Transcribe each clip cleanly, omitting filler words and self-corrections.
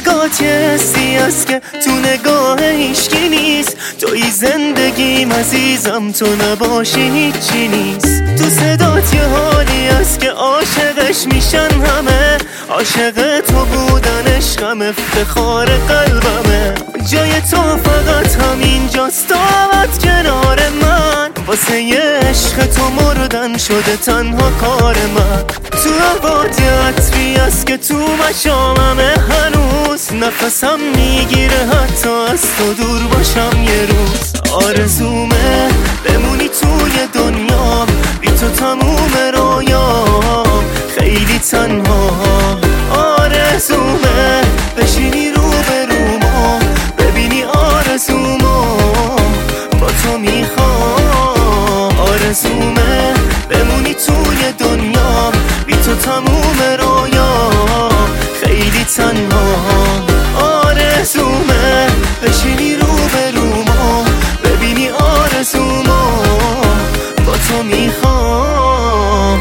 نگات یه حسی هست که تو نگاه هیچکی نیست. توی زندگیم عزیزم، تو نباشی هیچی نیست. تو صدات یه حالی هست که عاشقش میشن همه. عاشق تو بودن عشقم، افتخار قلبمه. جای تو فقط همینجاست، دعوت کنار من. واسه یه عشق تو مردن شده تنها کار من. تو عباد یه عطری هست که تو مشاممه هنوز. نفسم میگیره حتی از تو دور باشم یه روز. آرزومه بمونی توی دنیا، بی تو تموم رویام خیلی تنها. آرزومه بشینی رو به روما، ببینی آرزومو با تو میخوام. آرزومه بمونی توی دنیا، بی تو تموم رویام خیلی تنها. آرزومه بشینی رو به روما، ببینی آرزومو با تو میخوام.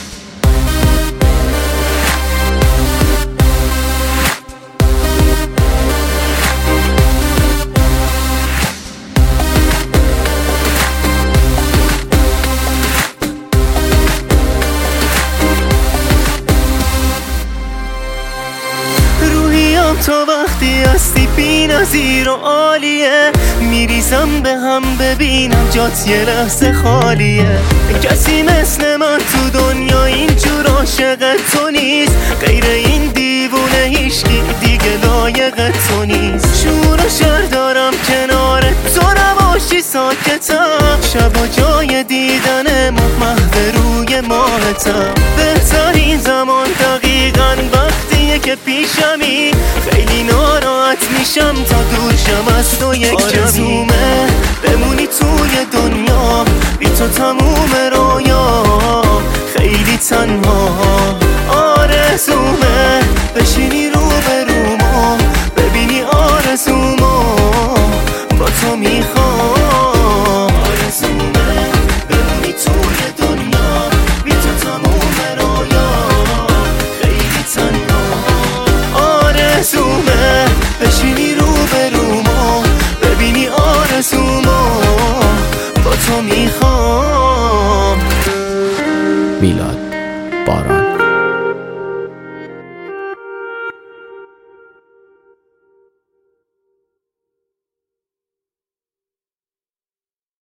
تا وقتی هستی بی نظیر و عالیه، میریزم به هم ببینم جات یه لحظه خالیه. کسی مثل من تو دنیا اینجور عاشق تو نیست. غیر این دیوونه هیچکی دیگه لایق تو نیست. شور و شر دارم کنار تو نباشی ساکتم. شبا جای دیدن محو روی ماهتم. بهترین زمان دقیقاً وقتیه که پیشمی. خیلی ناراحت میشم تا دور شم از تو یک کمی. آرزومه بمونی توی دنیا، بی تو تموم رویام خیلی تنها.